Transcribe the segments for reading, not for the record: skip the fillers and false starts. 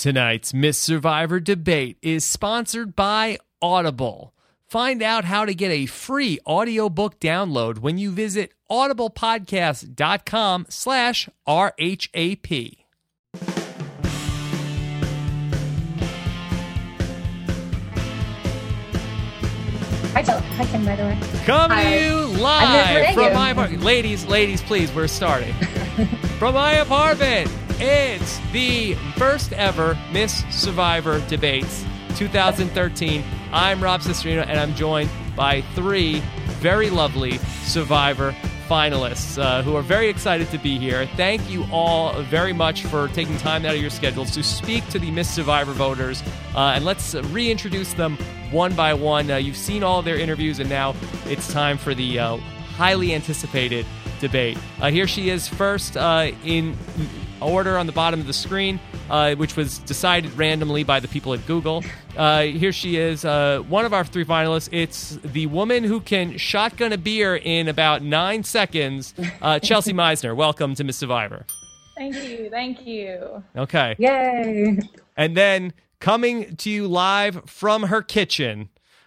Tonight's Miss Survivor debate is sponsored by Audible. Find out how to get a free audiobook download when you visit audiblepodcast.com/RHAP. Hi, Kim, by the way. Coming Hi. to you live from my apartment. Ladies, please, we're starting. From my apartment, it's the first ever Miss Survivor Debates 2013. I'm Rob Cesternino, and I'm joined by three very lovely Survivor finalists who are very excited to be here. Thank you all very much for taking time out of your schedules to speak to the Miss Survivor voters, and let's reintroduce them one by one. You've seen all of their interviews, and now it's time for the highly anticipated debate. Here she is first in order on the bottom of the screen, which was decided randomly by the people at Google. Here she is, one of our three finalists. It's the woman who can shotgun a beer in about 9 seconds, Chelsea Meisner. Welcome to Miss Survivor. Thank you. Okay. Yay. And then coming to you live from her kitchen,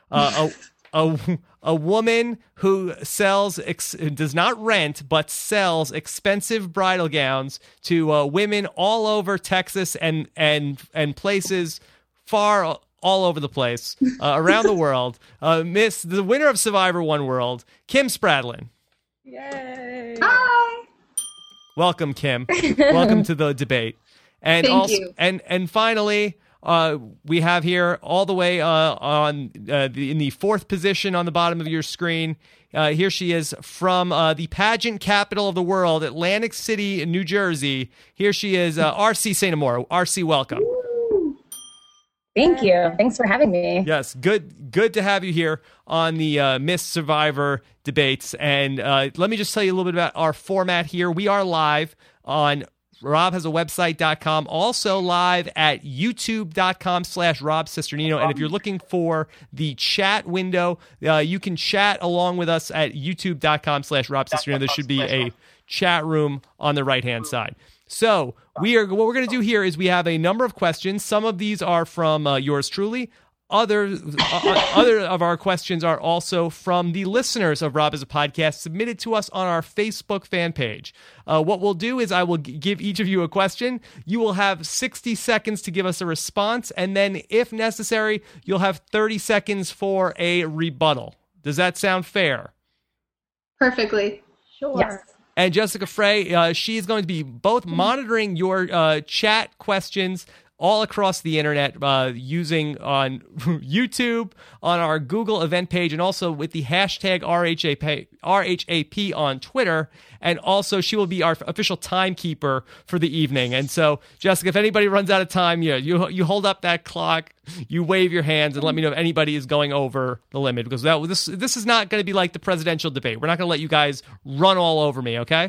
a woman who does not rent, but sells expensive bridal gowns to women all over Texas and places far all over the place, around the world. The winner of Survivor One World, Kim Spradlin. Yay. Hi. Welcome, Kim. Welcome to the debate. And Thank you. And finally, we have here all the way in the fourth position on the bottom of your screen. Here she is from the pageant capital of the world, Atlantic City, New Jersey. Here she is, R.C. St. Amour. R.C., welcome. Thank you. Thanks for having me. Yes, good to have you here on the Miss Survivor debates. And let me just tell you a little bit about our format here. We are live on robhasawebsite.com, also live at youtube.com/Rob Cesternino. And if you're looking for the chat window, you can chat along with us at youtube.com/Rob Cesternino. There should be a chat room on the right-hand side. So what we're going to do here is we have a number of questions. Some of these are from yours truly. Other of our questions are also from the listeners of Rob as a Podcast, submitted to us on our Facebook fan page. What we'll do is I will give each of you a question. You will have 60 seconds to give us a response, and then, if necessary, you'll have 30 seconds for a rebuttal. Does that sound fair? Perfectly. Sure. Yes. And Jessica Frey, she is going to be both monitoring your chat questions all across the internet, using on YouTube, on our Google event page, and also with the hashtag RHAP on Twitter. And also, she will be our official timekeeper for the evening. And so, Jessica, if anybody runs out of time, you hold up that clock, you wave your hands, and let me know if anybody is going over the limit, because this is not going to be like the presidential debate. We're not going to let you guys run all over me, okay?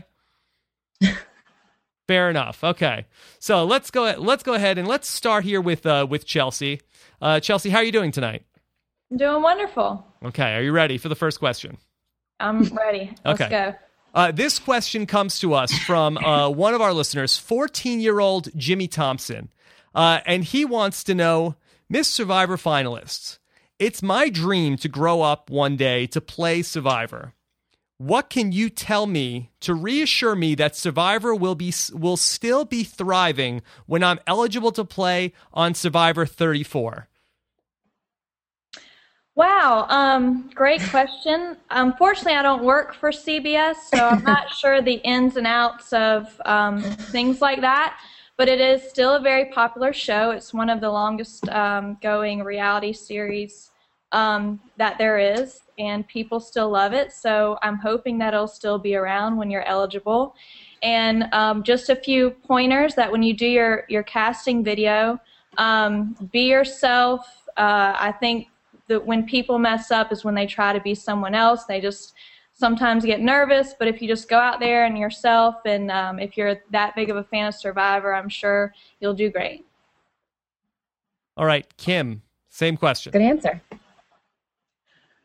Fair enough. Okay, so let's go ahead and let's start here with Chelsea. Chelsea, how are you doing tonight? I'm doing wonderful. Okay, are you ready for the first question? I'm ready. Let's Okay. go. This question comes to us from one of our listeners, 14-year-old Jimmy Thompson, and he wants to know, Miss Survivor finalists, it's my dream to grow up one day to play Survivor. What can you tell me to reassure me that Survivor will still be thriving when I'm eligible to play on Survivor 34? Wow. Great question. Unfortunately, I don't work for CBS, so I'm not sure the ins and outs of things like that. But it is still a very popular show. It's one of the longest going reality series that there is, and people still love it. So I'm hoping that it'll still be around when you're eligible. And just a few pointers that when you do your casting video, be yourself. I think that when people mess up is when they try to be someone else. They just sometimes get nervous, but if you just go out there and yourself, and if you're that big of a fan of Survivor, I'm sure you'll do great. All right, Kim, same question. Good answer.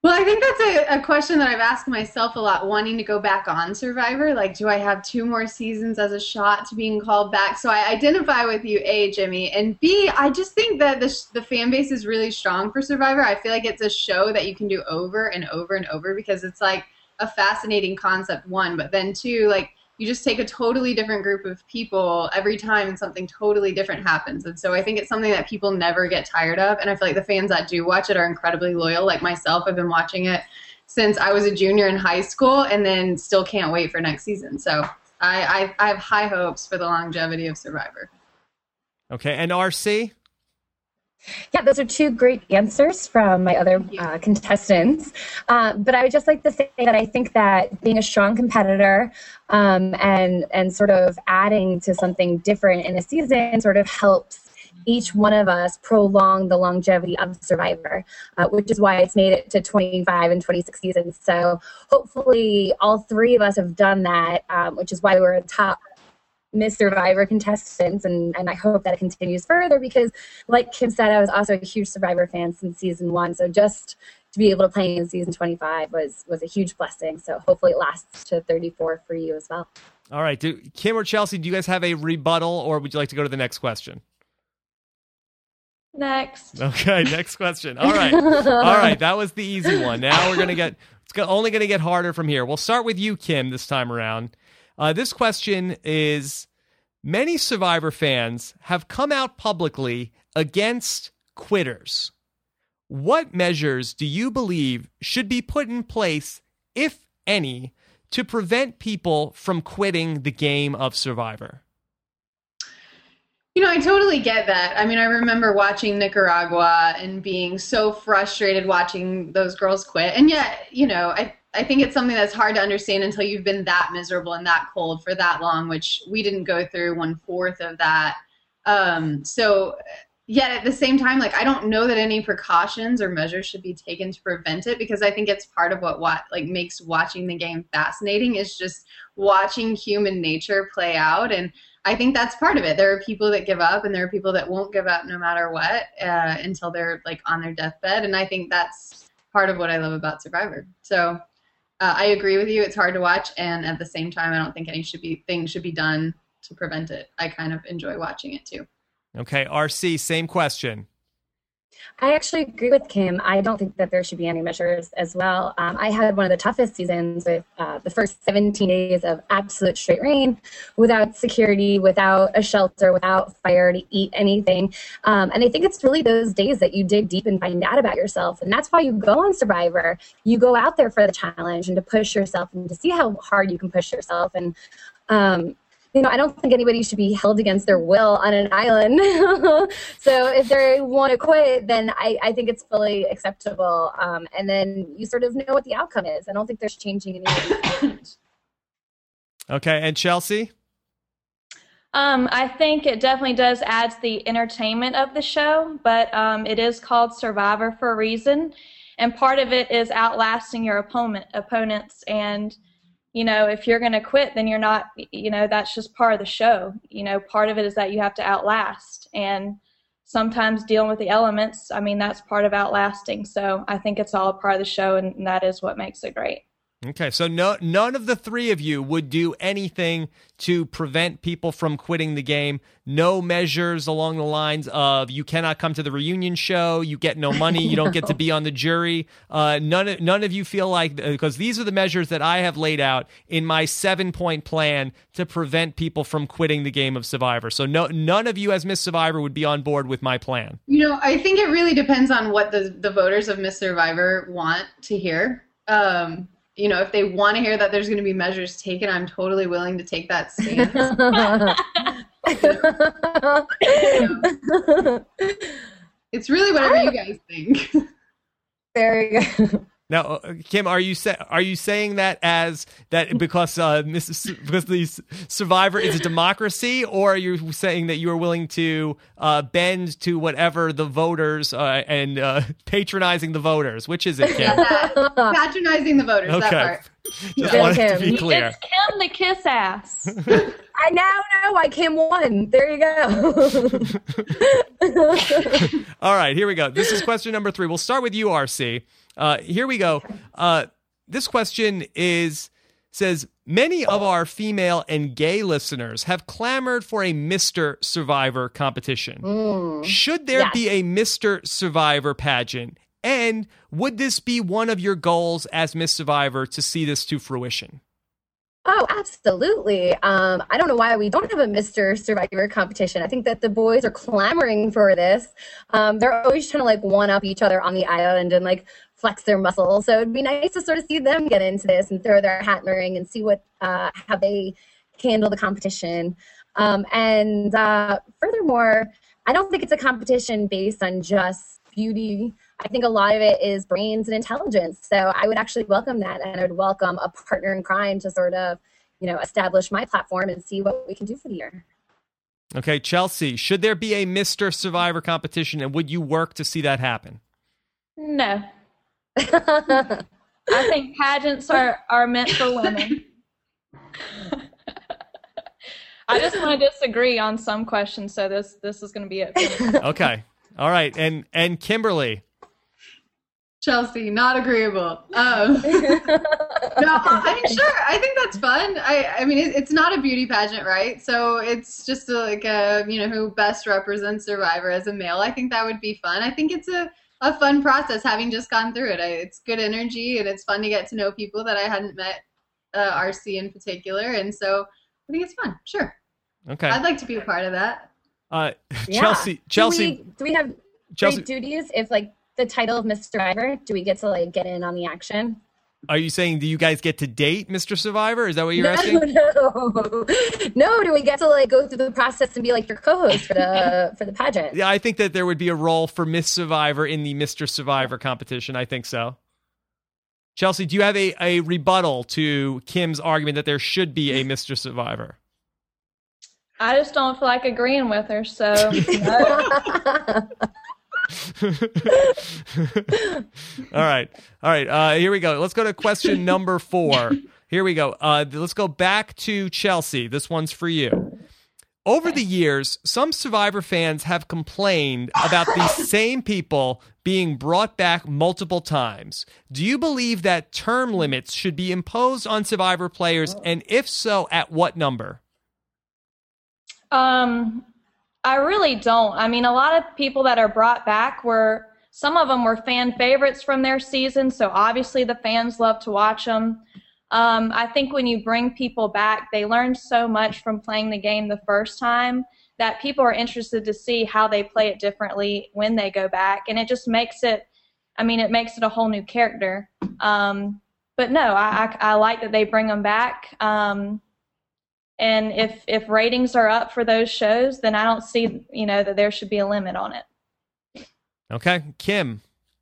Well, I think that's a question that I've asked myself a lot, wanting to go back on Survivor. Like, do I have 2 more seasons as a shot to being called back? So I identify with you, A, Jimmy, and B, I just think that the fan base is really strong for Survivor. I feel like it's a show that you can do over and over and over because it's like a fascinating concept, 1, but then 2, like, you just take a totally different group of people every time and something totally different happens. And so I think it's something that people never get tired of. And I feel like the fans that do watch it are incredibly loyal. Like myself, I've been watching it since I was a junior in high school and then still can't wait for next season. So I have high hopes for the longevity of Survivor. Okay, and RC? Yeah, those are 2 great answers from my other contestants. But I would just like to say that I think that being a strong competitor and sort of adding to something different in a season sort of helps each one of us prolong the longevity of Survivor, which is why it's made it to 25 and 26 seasons. So hopefully all 3 of us have done that, which is why we're a top Miss Survivor contestants, and I hope that it continues further because, like Kim said, I was also a huge Survivor fan since season 1, so just to be able to play in season 25 was a huge blessing, so hopefully it lasts to 34 for you as well. All right. Kim or Chelsea, do you guys have a rebuttal, or would you like to go to the next question? Next. Okay, next question. All right. All right, that was the easy one. Now we're going to only going to get harder from here. We'll start with you, Kim, this time around. This question is, many Survivor fans have come out publicly against quitters. What measures do you believe should be put in place, if any, to prevent people from quitting the game of Survivor? You know, I totally get that. I mean, I remember watching Nicaragua and being so frustrated watching those girls quit. And yet, you know, I think it's something that's hard to understand until you've been that miserable and that cold for that long, which we didn't go through 1/4 of that. So yet at the same time, like, I don't know that any precautions or measures should be taken to prevent it, because I think it's part of what makes watching the game fascinating, is just watching human nature play out. And I think that's part of it. There are people that give up, and there are people that won't give up no matter what until they're like on their deathbed. And I think that's part of what I love about Survivor. So I agree with you. It's hard to watch, and at the same time, I don't think things should be done to prevent it. I kind of enjoy watching it too. Okay, RC, same question. I actually agree with Kim. I don't think that there should be any measures as well. I had one of the toughest seasons with the first 17 days of absolute straight rain, without security, without a shelter, without fire to eat anything. And I think it's really those days that you dig deep and find out about yourself. And that's why you go on Survivor. You go out there for the challenge and to push yourself and to see how hard you can push yourself. And you know, I don't think anybody should be held against their will on an island. So if they want to quit, then I think it's fully acceptable. And then you sort of know what the outcome is. I don't think there's changing anything. Okay, and Chelsea? I think it definitely does add to the entertainment of the show, but it is called Survivor for a reason. And part of it is outlasting your opponents. And you know, if you're going to quit, then you're not, you know, that's just part of the show. You know, part of it is that you have to outlast. And sometimes dealing with the elements, I mean, that's part of outlasting. So I think it's all a part of the show, and that is what makes it great. Okay, so none of the 3 of you would do anything to prevent people from quitting the game. No measures along the lines of you cannot come to the reunion show, you get no money, you don't get to be on the jury. None of you feel like, because these are the measures that I have laid out in my 7-point plan to prevent people from quitting the game of Survivor. So none of you as Miss Survivor would be on board with my plan. You know, I think it really depends on what the voters of Miss Survivor want to hear. You know, if they want to hear that there's going to be measures taken, I'm totally willing to take that stance. It's really whatever you guys think. Very good. Now, Kim, are you saying that as that because the Survivor is a democracy, or are you saying that you are willing to bend to whatever the voters and patronizing the voters? Which is it, Kim? Patronizing the voters. Okay. That part. Just wanted to be clear. It's Kim the kiss ass. I now know why Kim won. There you go. All right, here we go. This is question number 3. We'll start with you, RC. Here we go. This question says, many of our female and gay listeners have clamored for a Mr. Survivor competition. Should there be a Mr. Survivor pageant? And would this be one of your goals as Miss Survivor to see this to fruition? Oh, absolutely. I don't know why we don't have a Mr. Survivor competition. I think that the boys are clamoring for this. They're always trying to like one up each other on the island and like flex their muscles. So it'd be nice to sort of see them get into this and throw their hat in the ring and see what how they handle the competition. Furthermore, I don't think it's a competition based on just beauty. I think a lot of it is brains and intelligence. So I would actually welcome that, and I would welcome a partner in crime to sort of, establish my platform and see what we can do for the year. Okay, Chelsea, should there be a Mr. Survivor competition, and would you work to see that happen? No. I think pageants are meant for women. I just want to disagree on some questions, so this is going to be it. Okay. All right. And Kimberly. Chelsea, not agreeable. No, I mean, sure. I think that's fun. I mean, it's not a beauty pageant, right? So it's just who best represents Survivor as a male. I think that would be fun. I think it's a fun process, having just gone through it. It's good energy, and it's fun to get to know people that I hadn't met, RC in particular. And so I think it's fun. Sure. Okay. I'd like to be a part of that. Chelsea. Do we have great duties if the title of Miss Survivor? Do we get to get in on the action? Are you saying, do you guys get to date Mr. Survivor? Is that what you're asking? No. Do we get to go through the process and be your co-host for the pageant? Yeah, I think that there would be a role for Miss Survivor in the Mr. Survivor competition. I think so. Chelsea, do you have a rebuttal to Kim's argument that there should be a Mr. Survivor? I just don't feel like agreeing with her, so no. All right. Here we go. Let's go to question number 4. Here we go. Let's go back to Chelsea. This one's for you. Over the years, some Survivor fans have complained about these same people being brought back multiple times. Do you believe that term limits should be imposed on Survivor players, and if so, at what number? I really don't. I mean, a lot of people that are brought back some of them were fan favorites from their season, so obviously the fans love to watch them. I think when you bring people back, they learn so much from playing the game the first time that people are interested to see how they play it differently when they go back, and it just makes it a whole new character. But no, I like that they bring them back. And if ratings are up for those shows, then I don't see, that there should be a limit on it. Okay. Kim.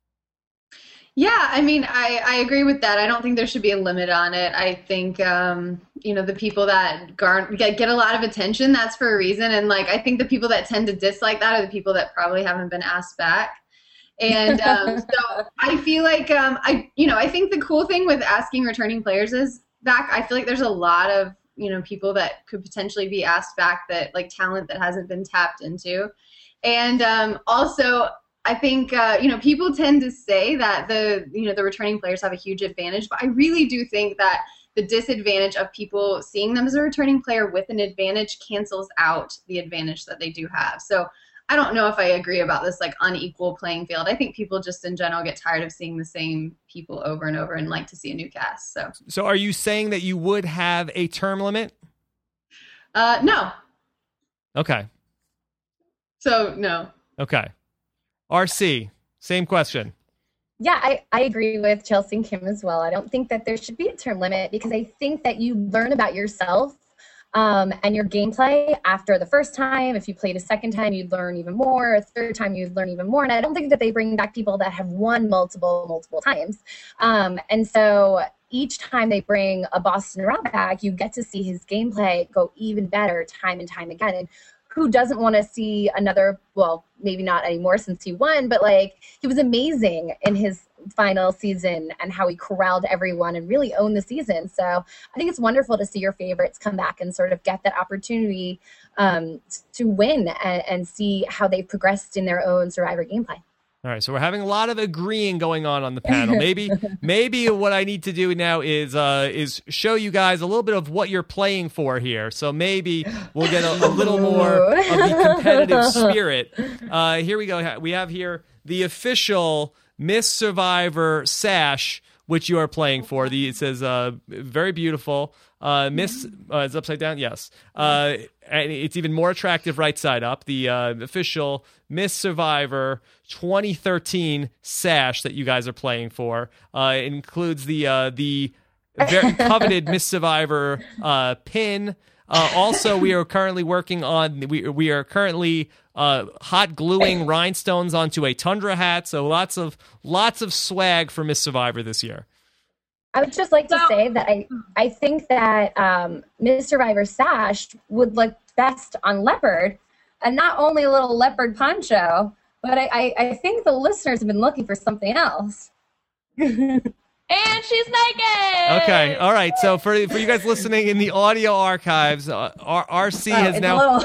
Yeah, I mean, I agree with that. I don't think there should be a limit on it. I think, the people that get a lot of attention, that's for a reason. And I think the people that tend to dislike that are the people that probably haven't been asked back. And so I feel like, I think the cool thing with asking returning players is back, I feel like there's a lot of, people that could potentially be asked back that talent that hasn't been tapped into. And also I think, people tend to say that the returning players have a huge advantage, but I really do think that the disadvantage of people seeing them as a returning player with an advantage cancels out the advantage that they do have. So I don't know if I agree about this unequal playing field. I think people just in general get tired of seeing the same people over and over and like to see a new cast. So are you saying that you would have a term limit? No. Okay. So no. Okay. RC, same question. Yeah, I agree with Chelsea and Kim as well. I don't think that there should be a term limit because I think that you learn about yourself and your gameplay after the first time. If you played a second time, you'd learn even more. A third time, you'd learn even more. And I don't think that they bring back people that have won multiple times. And so each time they bring a Boston Rob back, you get to see his gameplay go even better time and time again. And who doesn't want to see another, well, maybe not anymore since he won, but he was amazing in his final season and how he corralled everyone and really owned the season. So I think it's wonderful to see your favorites come back and sort of get that opportunity to win and see how they progressed in their own Survivor gameplay. All right, so we're having a lot of agreeing going on the panel. Maybe what I need to do now is show you guys a little bit of what you're playing for here. So maybe we'll get a little more of the competitive spirit. Here we go. We have here the official Miss Survivor sash, which you are playing for. It says very beautiful. Miss is upside down. Yes. And it's even more attractive right side up. The official Miss Survivor 2013 sash that you guys are playing for. It includes the very coveted Miss Survivor pin. Also, we are currently working on. We are currently hot gluing rhinestones onto a Tundra hat. So lots of swag for Miss Survivor this year. I would just like to say that I think that Miss Survivor sash would look best on leopard, and not only a little leopard poncho, but I think the listeners have been looking for something else. And she's naked. Okay, all right. So for you guys listening in the audio archives, RC has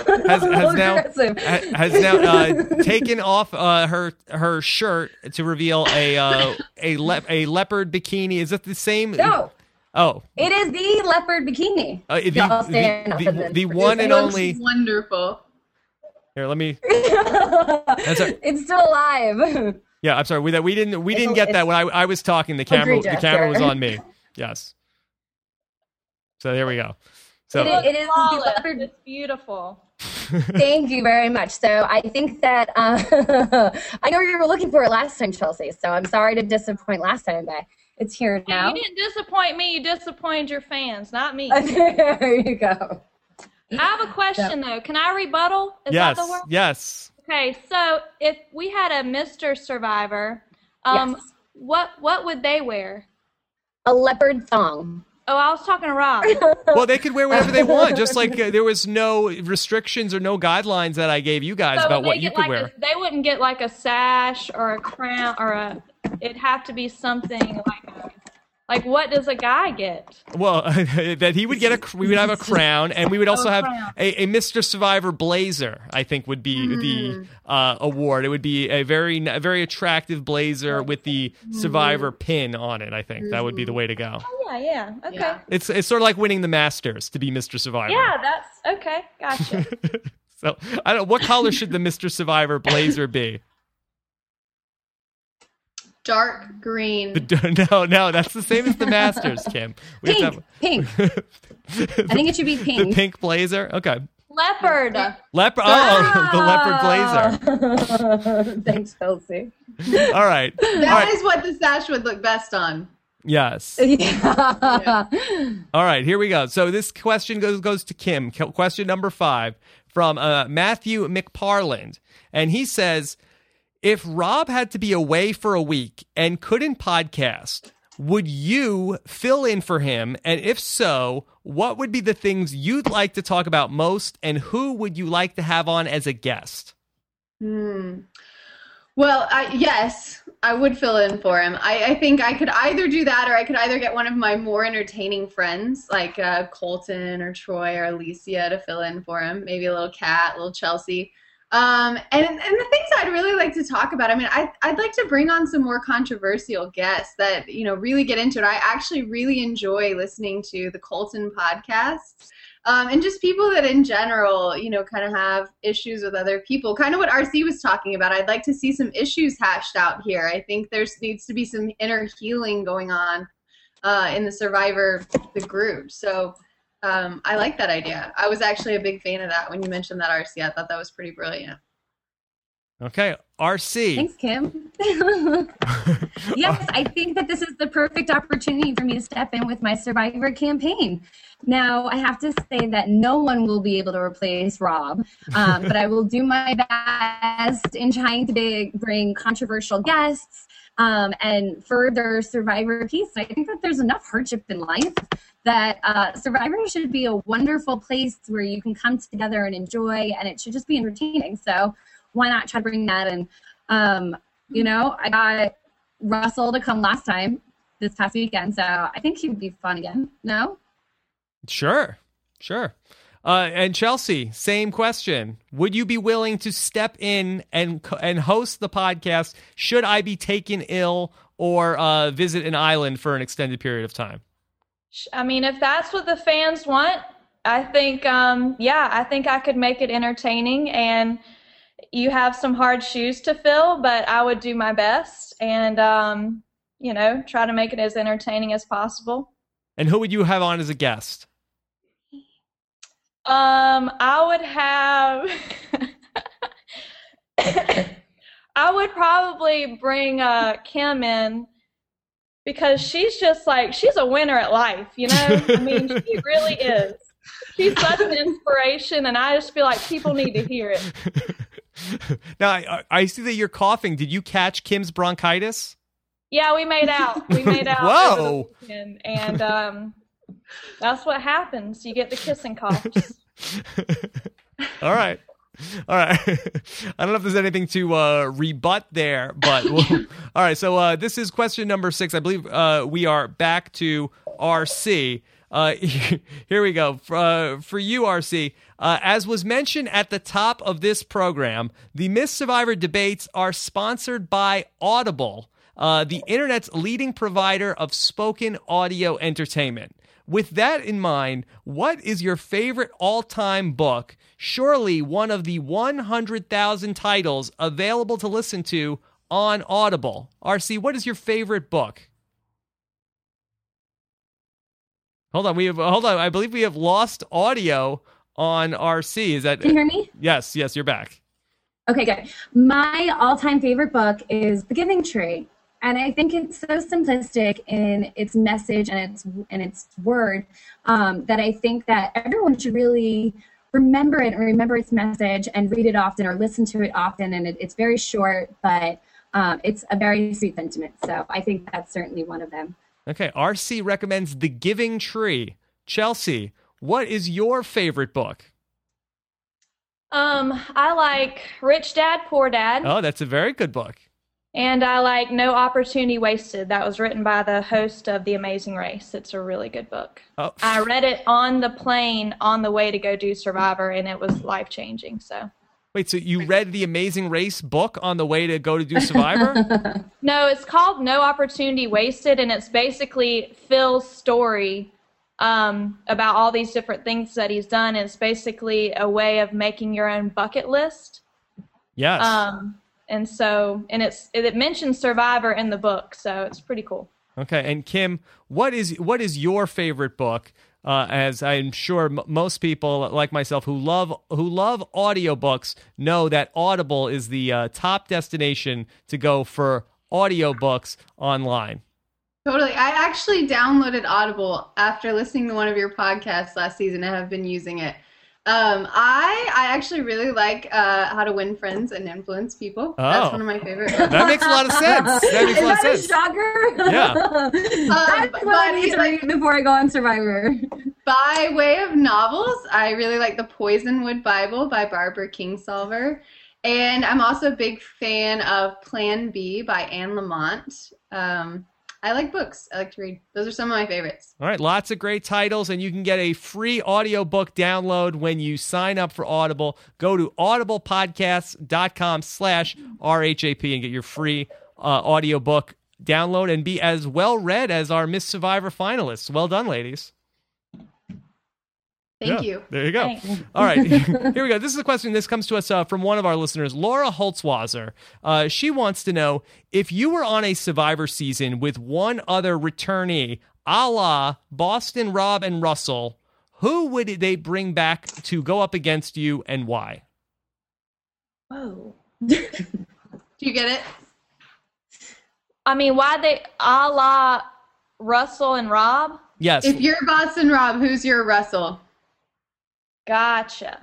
now taken off her shirt to reveal a leopard bikini. Is it the same? No. Oh. It is the leopard bikini. The one and only. Wonderful. Here, let me. It's still alive. Yeah, I'm sorry. We didn't get that when I was talking. The camera was on me. Yes. So there we go. So it is the leopard. It's beautiful. Thank you very much. So I think that I know you were looking for it last time, Chelsea. So I'm sorry to disappoint last time, but it's here now. You didn't disappoint me. You disappointed your fans, not me. There you go. I have a question though. Can I rebuttal? Is that the word? Yes. Okay, so if we had a Mr. Survivor, Yes. what would they wear? A leopard thong. Oh, I was talking to Rob. Well, they could wear whatever they want. Just like there was no restrictions or no guidelines that I gave you guys about what you could wear. They wouldn't get like a sash or a crown or it'd have to be something like what does a guy get? Well, that he would get we would have a crown, and we would also have a Mr. Survivor blazer, I think would be the award. It would be a very attractive blazer with the Survivor pin on it. I think that would be the way to go. Oh, yeah. Okay. Yeah. It's sort of like winning the Masters to be Mr. Survivor. Yeah, that's okay. Gotcha. So, I don't. What color should the Mr. Survivor blazer be? Dark green. No, that's the same as the Masters, Kim. Pink. I think it should be pink. The pink blazer? Okay. Leopard. Leopard. Oh, the leopard blazer. Thanks, Chelsea. All right. That is what the sash would look best on. Yes. Yeah. All right, here we go. So this question goes to Kim. Question number 5 from Matthew McParland. And he says, if Rob had to be away for a week and couldn't podcast, would you fill in for him? And if so, what would be the things you'd like to talk about most, and who would you like to have on as a guest? Well, yes, I would fill in for him. I think I could either do that, or I could either get one of my more entertaining friends, like Colton or Troy or Alicia, to fill in for him. Maybe a little Kat, a little Chelsea. And the things I'd really like to talk about, I mean, I'd like to bring on some more controversial guests that, really get into it. I actually really enjoy listening to the Colton podcasts, and just people that in general, kind of have issues with other people, kind of what RC was talking about. I'd like to see some issues hashed out here. I think needs to be some inner healing going on in the Survivor, the group. So I like that idea. I was actually a big fan of that when you mentioned that, RC. I thought that was pretty brilliant. Okay, RC. Thanks, Kim. Yes, I think that this is the perfect opportunity for me to step in with my Survivor campaign. Now, I have to say that no one will be able to replace Rob, but I will do my best in trying to bring controversial guests and further Survivor peace. I think that there's enough hardship in life that Survivor should be a wonderful place where you can come together and enjoy, and it should just be entertaining. So why not try to bring that in? I got Russell to come last time this past weekend, so I think he would be fun again. No? Sure. And Chelsea, same question. Would you be willing to step in and host the podcast should I be taken ill or visit an island for an extended period of time? I mean, if that's what the fans want, I think, I think I could make it entertaining. And you have some hard shoes to fill, but I would do my best and, try to make it as entertaining as possible. And who would you have on as a guest? I would have, I would probably bring Kim in because she's a winner at life, I mean, she really is. She's such an inspiration, and I just feel like people need to hear it. Now, I see that you're coughing. Did you catch Kim's bronchitis? Yeah, we made out. Whoa! Over the weekend, and that's what happens. You get the kissing coughs. All right. I don't know if there's anything to rebut there, but all right. So this is question number 6. I believe we are back to RC. Here we go. For you, RC, as was mentioned at the top of this program, the Miss Survivor debates are sponsored by Audible, the internet's leading provider of spoken audio entertainment. With that in mind, what is your favorite all-time book? Surely one of the 100,000 titles available to listen to on Audible. RC, what is your favorite book? Hold on. I believe we have lost audio on RC. Is that? Can you hear me? Yes, you're back. Okay, good. My all-time favorite book is The Giving Tree. And I think it's so simplistic in its message and its word that I think that everyone should really remember it and remember its message and read it often or listen to it often. And it's very short, but it's a very sweet sentiment. So I think that's certainly one of them. Okay, RC recommends The Giving Tree. Chelsea, what is your favorite book? I like Rich Dad, Poor Dad. Oh, that's a very good book. And I like No Opportunity Wasted. That was written by the host of The Amazing Race. It's a really good book. Oh. I read it on the plane on the way to go do Survivor, and it was life-changing. So. Wait, so you read The Amazing Race book on the way to go to do Survivor? No, it's called No Opportunity Wasted, and it's basically Phil's story about all these different things that he's done. It's basically a way of making your own bucket list. Yes. It mentions Survivor in the book, so it's pretty cool. Okay, and Kim, what is your favorite book? As I'm sure most people like myself who love audiobooks know that Audible is the top destination to go for audiobooks online. Totally. I actually downloaded Audible after listening to one of your podcasts last season. I have been using it. I actually really like How to Win Friends and Influence People. Oh. That's one of my favorite. That makes a lot of sense. That makes a lot of sense. Is that a shocker? Yeah. That's what I need to read before I go on Survivor. By way of novels, I really like The Poisonwood Bible by Barbara Kingsolver. And I'm also a big fan of Plan B by Anne Lamott. I like books. I like to read. Those are some of my favorites. All right, lots of great titles, and you can get a free audiobook download when you sign up for Audible. Go to audiblepodcasts.com/RHAP and get your free audiobook download and be as well read as our Miss Survivor finalists. Well done, ladies. Thank you. There you go. Thanks. All right. Here we go. This is a question. This comes to us from one of our listeners, Laura Holtzwasser. She wants to know, if you were on a Survivor season with one other returnee, a la Boston, Rob, and Russell, who would they bring back to go up against you and why? Whoa. Do you get it? I mean, why they a la Russell and Rob? Yes. If you're Boston Rob, who's your Russell? Gotcha.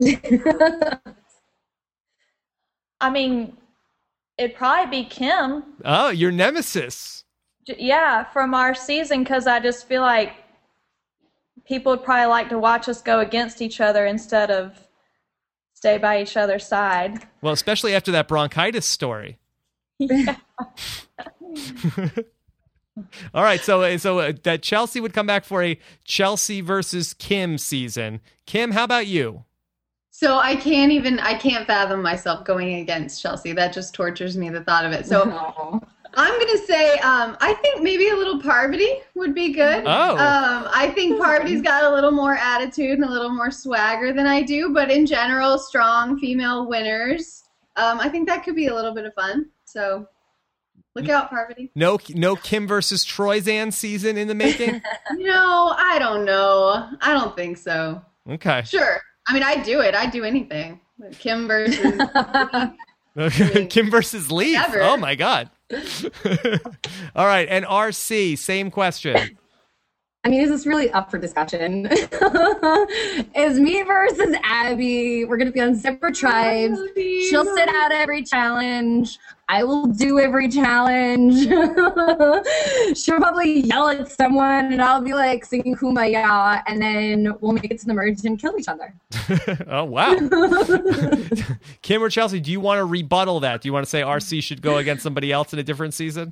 I mean, it'd probably be Kim. Oh, your nemesis. Yeah, from our season, because I just feel like people would probably like to watch us go against each other instead of stay by each other's side. Well, especially after that bronchitis story. Yeah. All right, so that Chelsea would come back for a Chelsea versus Kim season. Kim, how about you? So I can't fathom myself going against Chelsea. That just tortures me, the thought of it. So I'm going to say, I think maybe a little Parvati would be good. Oh. I think Parvati's got a little more attitude and a little more swagger than I do, but in general, strong female winners. I think that could be a little bit of fun. So look out, Parvati. No Kim versus Troyzan season in the making? No, I don't know. I don't think so. Okay. Sure. I mean, I'd do it. I'd do anything. Kim versus Kim versus Leaf. Never. Oh, my God. All right. And RC, same question. I mean, is this really up for discussion? Is me versus Abby. We're going to be on separate tribes. She'll sit out every challenge. I will do every challenge. She'll probably yell at someone, and I'll be like singing Kumbaya, and then we'll make it to the merge and kill each other. Oh, wow. Kim or Chelsea, do you want to rebuttal that? Do you want to say RC should go against somebody else in a different season?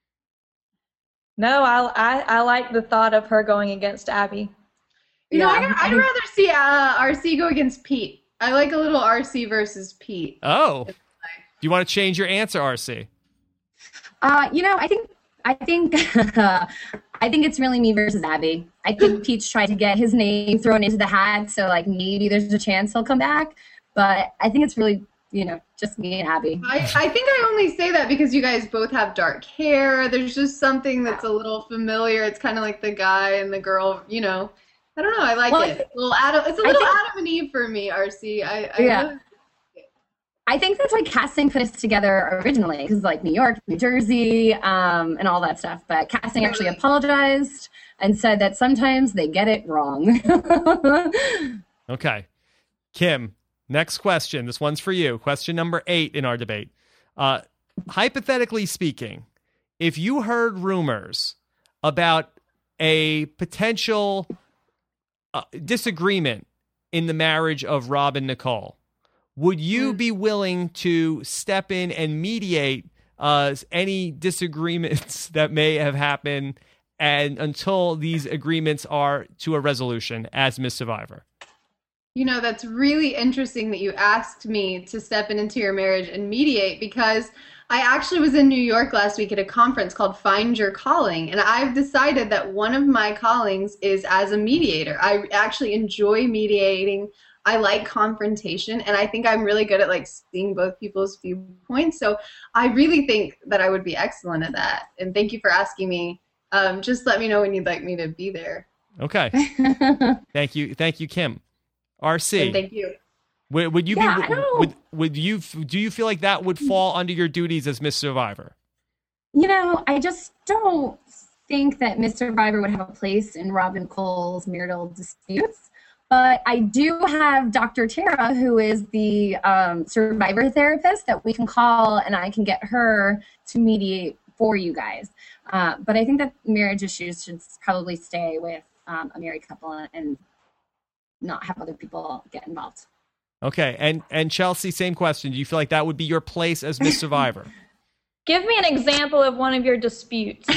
No, I like the thought of her going against Abby. You know, I'd rather see RC go against Pete. I like a little RC versus Pete. Oh. Do you want to change your answer, RC? You know, I think I think it's really me versus Abby. I think Pete's tried to get his name thrown into the hat, so like maybe there's a chance he'll come back. But I think it's really, you know, just me and Abby. I think I only say that because you guys both have dark hair. There's just something that's a little familiar. It's kind of like the guy and the girl, you know. I don't know. I like it. It's a little Adam and Eve for me, RC. I think that's why casting put us together originally, because like New York, New Jersey, and all that stuff. But casting actually apologized and said that sometimes they get it wrong. Okay. Kim, next question. This one's for you. Question number 8 in our debate. Hypothetically speaking, if you heard rumors about a potential disagreement in the marriage of Rob and Nicole, would you be willing to step in and mediate any disagreements that may have happened and until these agreements are to a resolution as Miss Survivor? You know, that's really interesting that you asked me to step into your marriage and mediate, because I actually was in New York last week at a conference called Find Your Calling, and I've decided that one of my callings is as a mediator. I actually enjoy mediating. I like confrontation, and I think I'm really good at like seeing both people's viewpoints. So I really think that I would be excellent at that. And thank you for asking me. Just let me know when you'd like me to be there. Okay. Thank you, Kim. RC. And thank you. Would you do you feel like that would fall under your duties as Miss Survivor? You know, I just don't think that Miss Survivor would have a place in Rob and Cole's marital disputes. But I do have Dr. Tara, who is the survivor therapist that we can call, and I can get her to mediate for you guys. But I think that marriage issues should probably stay with a married couple and not have other people get involved. Okay, and Chelsea, same question. Do you feel like that would be your place as Miss Survivor? Give me an example of one of your disputes.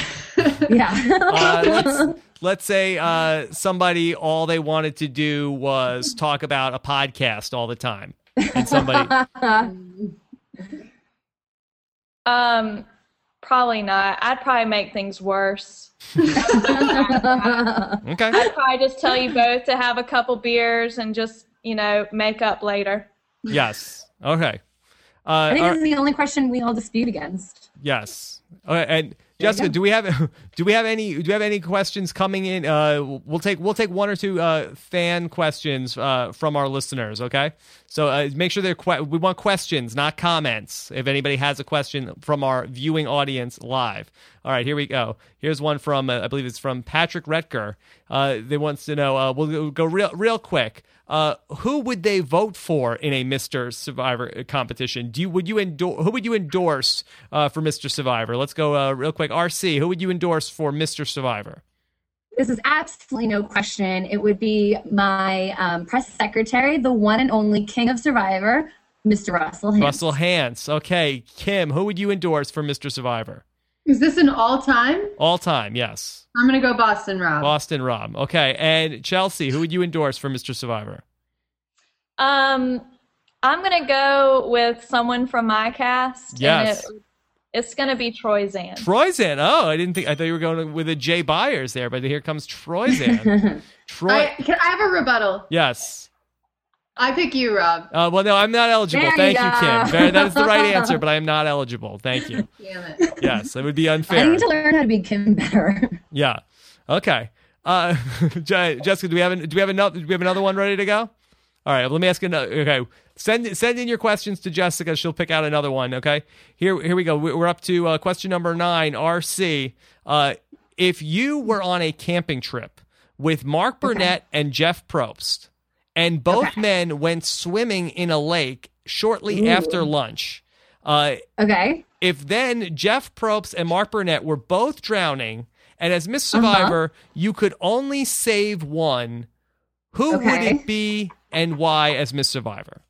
Yeah. Let's say somebody, all they wanted to do was talk about a podcast all the time. And somebody... Probably not. I'd probably make things worse. Okay. I'd probably just tell you both to have a couple beers and just, you know, make up later. Yes. Okay. I think this is the only question we all dispute against. Yes. Okay. And Jessica, do we have any questions coming in? We'll take one or two fan questions from our listeners. Okay. So make sure we want questions, not comments. If anybody has a question from our viewing audience live. All right, here we go. Here's one from I believe it's from Patrick Retker. They wants to know. We'll go real quick. Who would they vote for in a Mr. Survivor competition? Who would you endorse for Mr. Survivor? Let's go real quick. RC, who would you endorse for Mr. Survivor? This is absolutely no question. It would be my press secretary, the one and only king of Survivor, Mr. Russell Hantz. Russell Hantz. Okay. Kim, who would you endorse for Mr. Survivor? Is this an all-time? All time, yes. I'm going to go Boston Rob. Boston Rob. Okay, and Chelsea, who would you endorse for Mr. Survivor? I'm gonna go with someone from my cast. Yes. And it's gonna be Troyzan. Troyzan. Oh, I thought you were going with a Jay Byers there, but here comes Troyzan. Can I have a rebuttal? Yes. I pick you, Rob. Well, no, I'm not eligible. There Thank you you, go. Kim. That is the right answer, but I am not eligible. Thank you. Damn it. Yes, it would be I unfair. need to learn how to be Kim better. Yeah. Okay. Jessica, do we have another one ready to go? All right. Let me ask another. Okay. Send in your questions to Jessica. She'll pick out another one. Okay. Here we go. We're up to question number 9. RC. If you were on a camping trip with Mark Burnett and Jeff Probst, and both men went swimming in a lake shortly after lunch. Okay. If then Jeff Probst and Mark Burnett were both drowning, and as Miss Survivor, you could only save one, who would it be and why as Miss Survivor?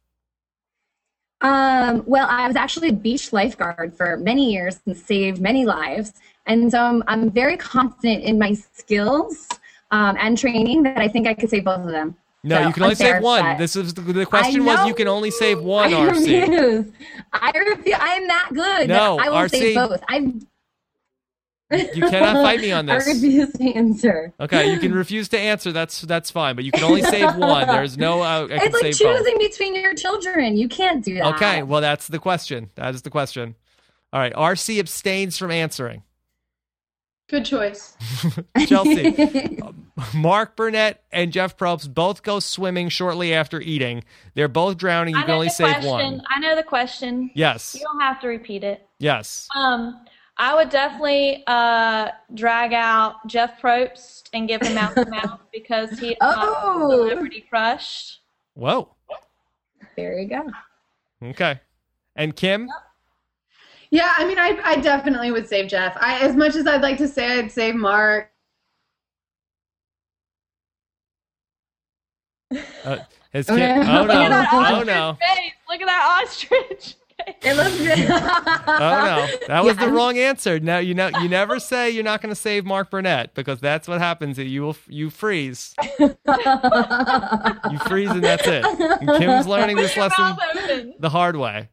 Well, I was actually a beach lifeguard for many years and saved many lives. And so I'm very confident in my skills and training that I think I could save both of them. No, So you can only I'm fair save one. bet. This is the question was you can only save one, I RC. refuse. I am that good. No, I will RC. save both. You cannot fight me on I this. refuse to answer. Okay, you can refuse to answer. That's fine, but you can only save one. There's no. I can It's like save both. choosing between your children. You can't do that. Okay, well that's the question. That is the question. All right, RC abstains from answering. Good choice. Chelsea, Mark Burnett and Jeff Probst both go swimming shortly after eating. They're both drowning. You can only save one. I know the question. Yes. You don't have to repeat it. Yes. I would definitely drag out Jeff Probst and give him mouth to mouth because he is my celebrity crush. Whoa. There you go. Okay. And Kim? Yeah, I mean, I definitely would save Jeff. As much as I'd like to say I'd save Mark. Is Kim? Oh Look at that no! ostrich Oh no! face. Look at that ostrich. It looks good. Oh no! That was the wrong answer. No, you never say you're not going to save Mark Burnett because that's what happens. You freeze. You freeze and that's it. And Kim's learning this lesson the hard way.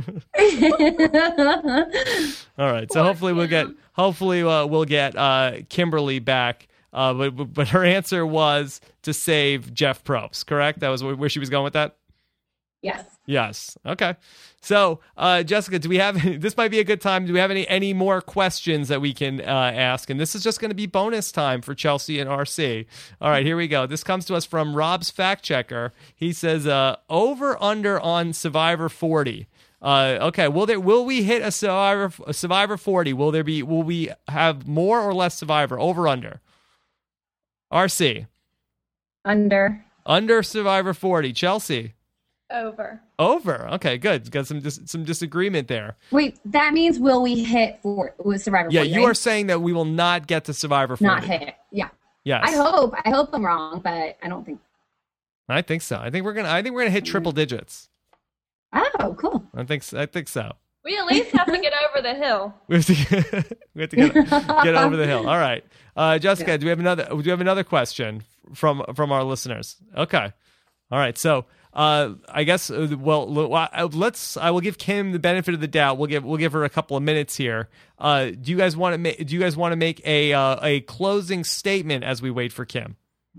All right, so hopefully we'll get Kimberly back. But her answer was to save Jeff Probst. Correct? That was where she was going with that. Yes. Yes. Okay. So, Jessica, do we have? This might be a good time. Do we have any more questions that we can ask? And this is just going to be bonus time for Chelsea and RC. All right, here we go. This comes to us from Rob's fact checker. He says, "Over under on Survivor 40." Okay. Will we hit a Survivor 40? Will we have more or less Survivor? Over under. RC. Under Survivor 40. Chelsea. Over. Okay, good. Got some disagreement there. Wait, that means will we hit with Survivor 40? Yeah, you right? are saying that we will not get to Survivor 40. Not hit. Yeah. Yes. I hope I'm wrong, but I don't think. I think so. I think we're gonna hit triple digits. Oh, cool. I think so. We at least have to get over the hill. We have to get over the hill. All right, Jessica, do we have another question from our listeners? Okay, all right. So I guess I will give Kim the benefit of the doubt. We'll give her a couple of minutes here. Do you guys want to make a closing statement as we wait for Kim?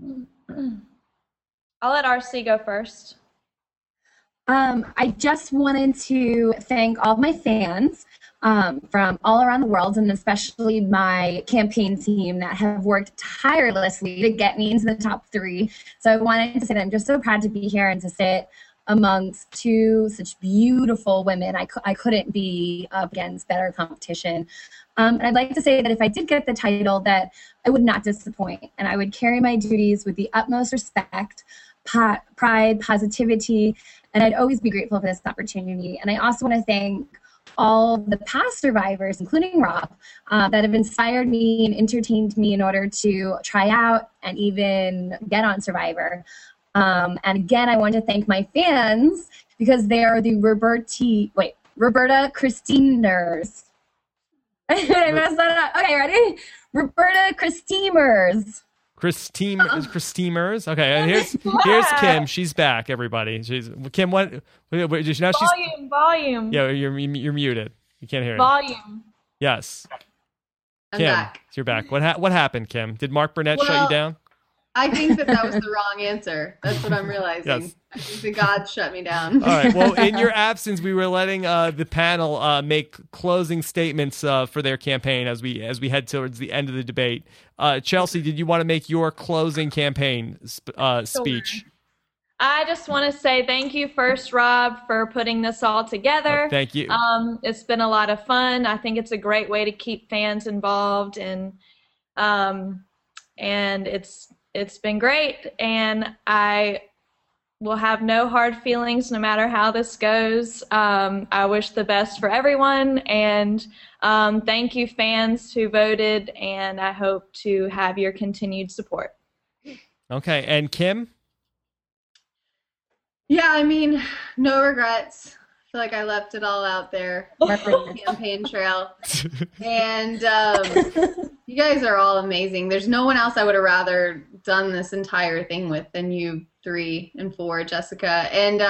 I'll let RC go first. I just wanted to thank all of my fans from all around the world, and especially my campaign team that have worked tirelessly to get me into the top 3. So I wanted to say that I'm just so proud to be here and to sit amongst 2 such beautiful women. I couldn't be up against better competition. And I'd like to say that if I did get the title, that I would not disappoint, and I would carry my duties with the utmost respect, pride, positivity, and I'd always be grateful for this opportunity. And I also want to thank all the past survivors, including Rob, that have inspired me and entertained me in order to try out and even get on Survivor. And again, I want to thank my fans because they are the Roberta Christiners. I messed that up. Okay, ready? Roberta Christemers. Christemers. Okay, and here's Kim. She's back, everybody. Kim. What? Now she's Volume. Yeah, you're muted. You can't hear it. Volume. Yes. I'm Kim, back. You're back. What happened, Kim? Did Mark Burnett shut you down? I think that was the wrong answer. That's what I'm realizing. Yes. I think the gods shut me down. All right. Well, in your absence, we were letting the panel make closing statements for their campaign as we head towards the end of the debate. Chelsea, did you want to make your closing campaign speech? I just want to say thank you first, Rob, for putting this all together. Thank you. It's been a lot of fun. I think it's a great way to keep fans involved, and it's been great. And I will have no hard feelings no matter how this goes. I wish the best for everyone, and thank you, fans who voted, and I hope to have your continued support. Okay, and Kim? Yeah, I mean, no regrets. I feel like I left it all out there. Campaign trail. And you guys are all amazing. There's no one else I would have rather done this entire thing with than you 3 and 4, Jessica. And,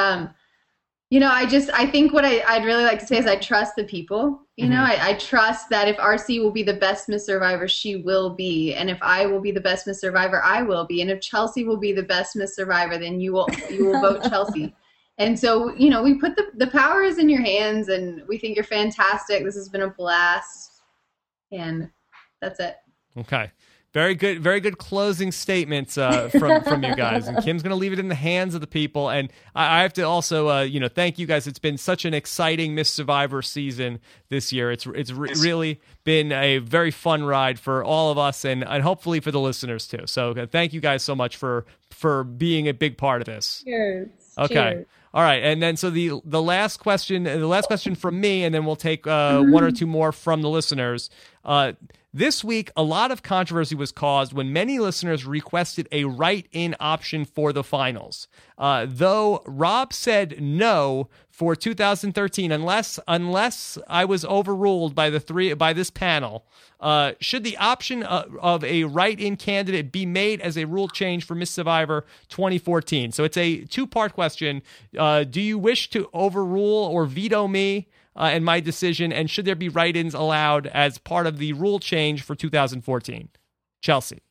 I think what I'd really like to say is I trust the people. I trust that if RC will be the best Miss Survivor, she will be. And if I will be the best Miss Survivor, I will be. And if Chelsea will be the best Miss Survivor, then you will vote Chelsea. And so, we put the power is in your hands, and we think you're fantastic. This has been a blast. And that's it. Okay. Very good closing statements from you guys. And Kim's going to leave it in the hands of the people. And I have to also, thank you guys. It's been such an exciting Miss Survivor season this year. It's really been a very fun ride for all of us, and hopefully for the listeners too. So thank you guys so much for being a big part of this. Cheers. Okay. Cheers. All right, and then so the last question from me, and then we'll take one or two more from the listeners. This week, a lot of controversy was caused when many listeners requested a write-in option for the finals. Though Rob said no for 2013, unless I was overruled by this panel, should the option of a write-in candidate be made as a rule change for Miss Survivor 2014? So it's a two-part question. Do you wish to overrule or veto me and my decision, and should there be write-ins allowed as part of the rule change for 2014? Chelsea.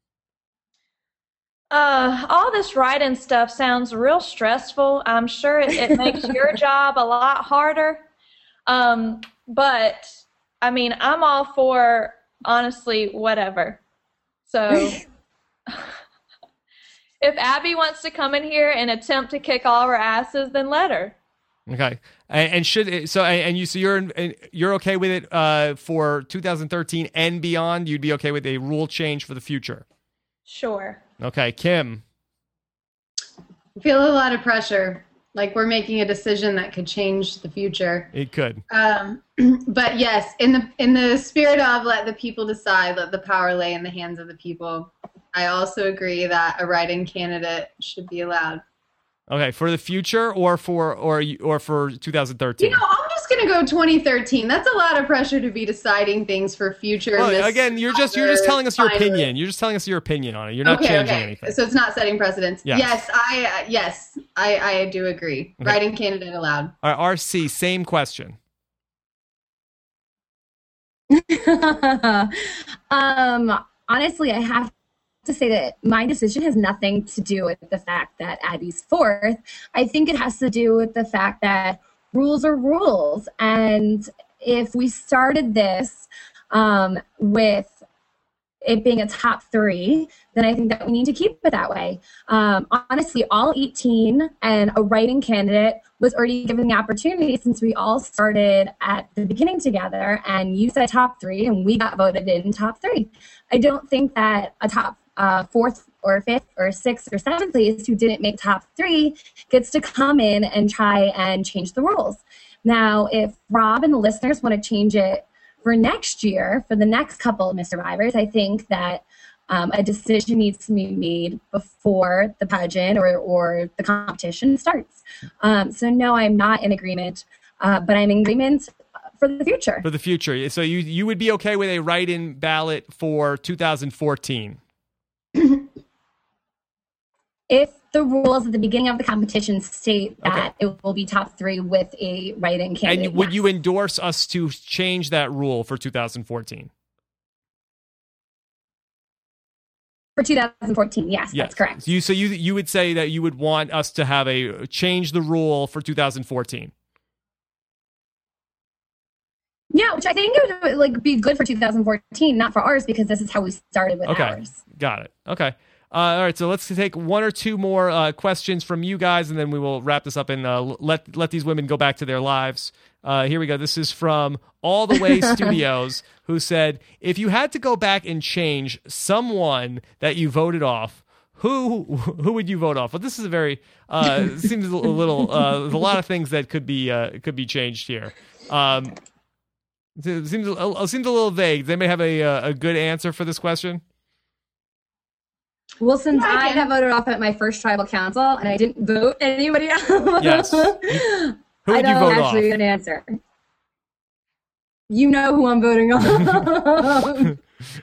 All this write-in stuff sounds real stressful. I'm sure it makes your job a lot harder. But, I mean, I'm all for, honestly, whatever. So, if Abby wants to come in here and attempt to kick all of our asses, then let her. Okay, you're okay with it for 2013 and beyond? You'd be okay with a rule change for the future? Sure. Okay, Kim. I feel a lot of pressure. Like we're making a decision that could change the future. It could. But yes, in the spirit of let the people decide, let the power lay in the hands of the people. I also agree that a write-in candidate should be allowed. Okay, for the future or for 2013? I'm just gonna go 2013. That's a lot of pressure to be deciding things for future. Well, again, you're just telling us your opinion. You're just telling us your opinion on it. You're not changing anything. So it's not setting precedents. Yes. I do agree. Okay. Write-in candidate allowed. All right, RC, same question. Honestly, I have to say that my decision has nothing to do with the fact that Abby's fourth. I think it has to do with the fact that rules are rules. And if we started this with it being a top 3, then I think that we need to keep it that way. Honestly, all 18 and a write-in candidate was already given the opportunity since we all started at the beginning together, and you said top 3 and we got voted in top 3. I don't think that a top 4th or 5th or 6th or 7th place who didn't make top 3 gets to come in and try and change the rules. Now, if Rob and the listeners want to change it for next year, for the next couple of Miss Survivors, I think that a decision needs to be made before the pageant or the competition starts. So no, I'm not in agreement, but I'm in agreement for the future. For the future. So you would be okay with a write-in ballot for 2014? If the rules at the beginning of the competition state that it will be top 3 with a write-in candidate. And would you endorse us to change that rule for 2014? For 2014, yes, that's correct. So you would say that you would want us to have change the rule for 2014? Yeah, which I think it would like be good for 2014, not for ours, because this is how we started with ours. Got it. Okay. All right, so let's take one or two more questions from you guys, and then we will wrap this up and let these women go back to their lives. Here we go. This is from All the Way Studios, who said, if you had to go back and change someone that you voted off, who would you vote off? Well, this is a very seems a little. There's a lot of things that could be changed here. It seems a little vague. They may have a good answer for this question. Well, since I got voted off at my first tribal council and I didn't vote anybody else, yes. Who would you vote off? An answer. You know who I'm voting on.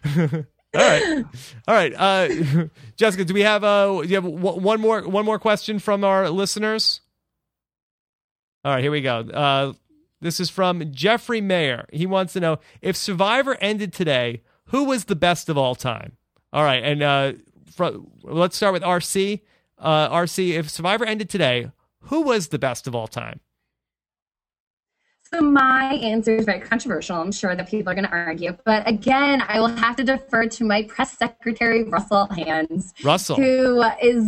All right. Jessica, do you have one more question from our listeners? All right, here we go. This is from Jeffrey Mayer. He wants to know, if Survivor ended today, who was the best of all time? All right, and let's start with RC. RC, if Survivor ended today, who was the best of all time? So my answer is very controversial. I'm sure that people are going to argue. But again, I will have to defer to my press secretary, Russell Hands. Russell. Who is,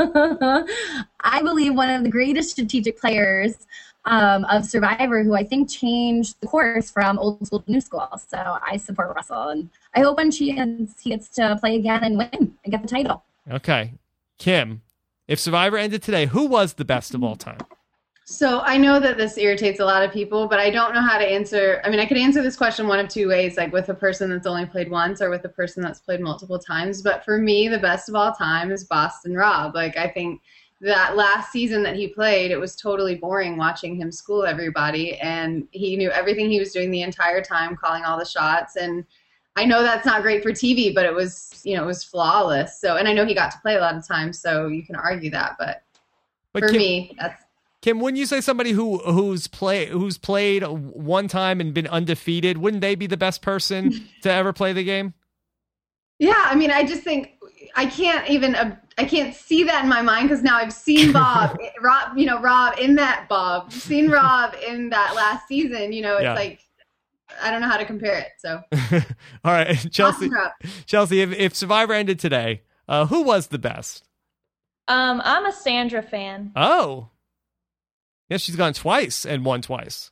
I believe, one of the greatest strategic players of Survivor, who I think changed the course from old school to new school. So I support Russell. And I hope when he gets to play again and win and get the title. Okay. Kim, if Survivor ended today, who was the best of all time? So I know that this irritates a lot of people, but I don't know how to answer. I mean, I could answer this question one of two ways, like with a person that's only played once or with a person that's played multiple times. But for me, the best of all time is Boston Rob. Like, I think that last season that he played, it was totally boring watching him school everybody. And he knew everything he was doing the entire time, calling all the shots. And I know that's not great for TV, but it was, it was flawless. So, and I know he got to play a lot of times, so you can argue that. But for me, that's... Kim, wouldn't you say somebody who's played one time and been undefeated, wouldn't they be the best person to ever play the game? Yeah, I mean, I just think I can't see that in my mind, because now I've seen Rob in that seen Rob in that last season. It's like, I don't know how to compare it. So, all right, Chelsea, if Survivor ended today, who was the best? I'm a Sandra fan. Oh. Yes, she's gone twice and won twice.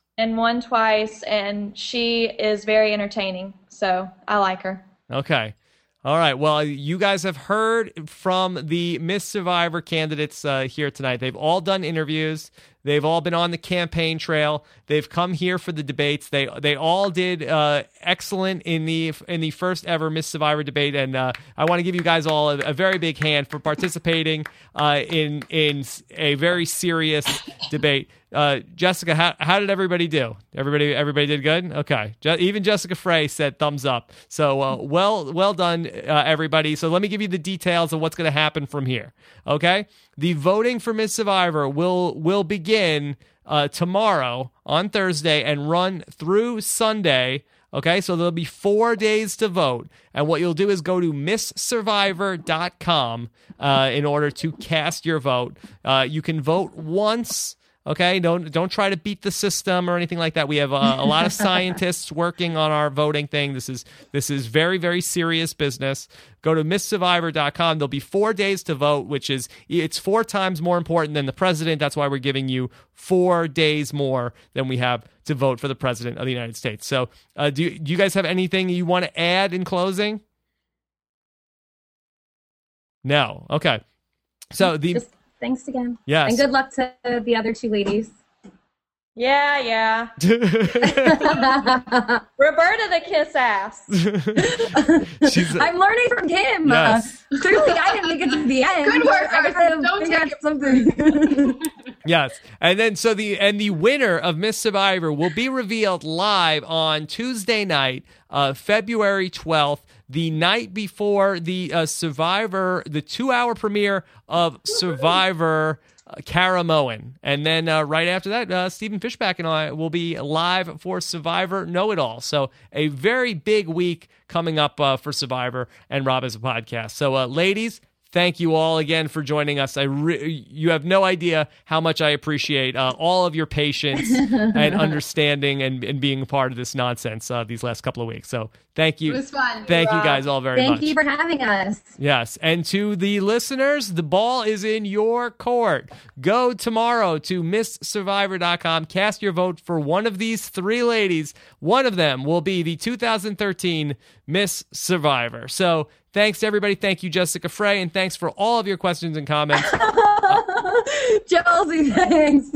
And she is very entertaining, so I like her. Okay. All right. Well, you guys have heard from the Miss Survivor candidates here tonight. They've all done interviews. They've all been on the campaign trail. They've come here for the debates. They all did excellent in the first ever Miss Survivor debate, and I want to give you guys all a very big hand for participating in a very serious debate. Jessica, how did everybody do? Everybody did good? Okay. Even Jessica Frey said thumbs up. So well done, everybody. So let me give you the details of what's going to happen from here. Okay? The voting for Miss Survivor will begin tomorrow on Thursday and run through Sunday. Okay, so there'll be 4 days to vote. And what you'll do is go to MissSurvivor.com in order to cast your vote. You can vote once. Okay, don't try to beat the system or anything like that. We have a lot of scientists working on our voting thing. This is very, very serious business. Go to MissSurvivor.com. There'll be 4 days to vote, it's 4 times more important than the president. That's why we're giving you 4 days more than we have to vote for the president of the United States. So do you guys have anything you want to add in closing? No. Okay. So Thanks again. Yes. And good luck to the other 2 ladies. Yeah. Roberta the kiss ass. I'm learning from Kim. Yes. Clearly, I didn't make it to the end. Good work. Don't take it. Something. Yes. And then the winner of Miss Survivor will be revealed live on Tuesday night, February 12th, the night before the Survivor, the 2-hour premiere of Survivor Caramoan. And then right after that, Stephen Fishback and I will be live for Survivor Know-It-All. So a very big week coming up for Survivor and Rob as a podcast. So ladies, thank you all again for joining us. You have no idea how much I appreciate all of your patience and understanding and being a part of this nonsense these last couple of weeks. So thank you. It was fun. Thank you guys all very much. Thank you for having us. Yes. And to the listeners, the ball is in your court. Go tomorrow to MissSurvivor.com. Cast your vote for one of these 3 ladies. One of them will be the 2013 Miss Survivor. So thanks, everybody. Thank you, Jessica Frey, and thanks for all of your questions and comments. Chelsea, thanks.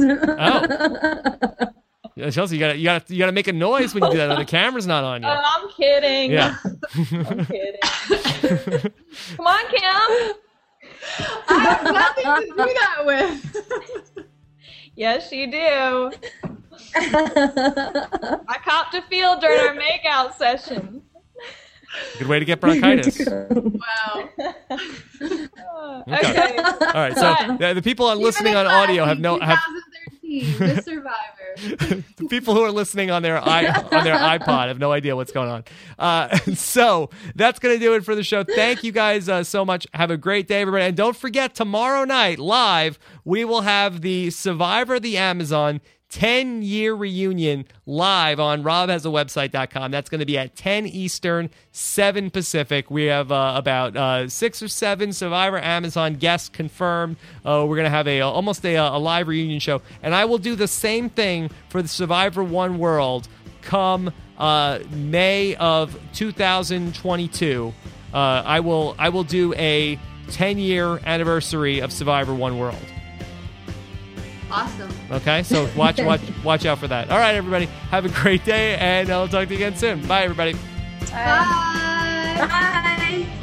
Chelsea, you gotta make a noise when you do that. The camera's not on yet. Oh, I'm kidding. Yeah. I'm kidding. Come on, Kim. I have nothing to do that with. Yes, you do. I copped a feel during our makeout session. Good way to get bronchitis. Wow. Okay. All right. So the people listening on audio have 2013, Miss Survivor. The people who are listening on their iPod have no idea what's going on. So that's going to do it for the show. Thank you guys so much. Have a great day, everybody. And don't forget, tomorrow night, live, we will have the Survivor the Amazon 10-year reunion live on robhasawebsite.com. That's going to be at 10 Eastern, 7 Pacific. We have about 6 or 7 Survivor Amazon guests confirmed. We're going to have almost a live reunion show. And I will do the same thing for the Survivor One World come May of 2022. I will do a 10-year anniversary of Survivor One World. Awesome. Okay, so watch out for that. All right, everybody, have a great day, and I'll talk to you again soon. Bye, everybody. Bye. Bye.